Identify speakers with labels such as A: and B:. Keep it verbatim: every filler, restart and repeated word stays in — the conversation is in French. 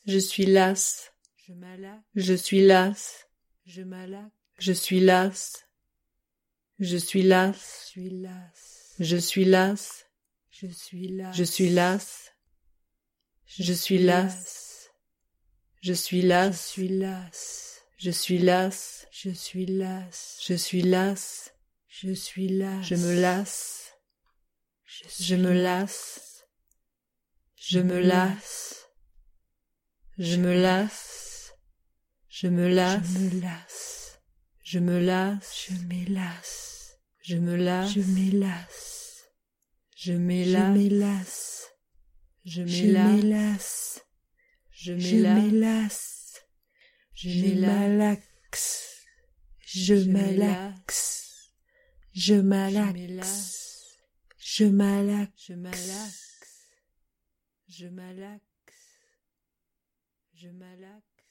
A: Je suis lasse.
B: Je malaxe.
A: Je suis lasse.
B: Je malaxe.
A: Je suis lasse. Je suis lasse.
B: Je suis lasse.
A: Je suis lasse.
B: Je suis lasse.
A: Je suis lasse. Je suis lasse.
B: Je suis lasse.
A: Je suis lasse.
B: Je suis lasse.
A: Je suis lasse.
B: Je suis lasse.
A: Je me lasse.
B: Je,
A: Je me lasse. Je me lasse. Je me lasse. Je me lasse.
B: Je me lasse.
A: Je me lasse.
B: Je me lasse.
A: Je m'élasse.
B: Je
A: Je
B: m'élasse.
A: m'élasse. Je
B: Je
A: m'élasse.
B: Je
A: Je
B: m'élasse.
A: m'élasse.
B: Je
A: Je malaxe. Je malaxe. Je malaxe. Je malaxe.
B: Je malaxe. Je malaxe. Je malaxe.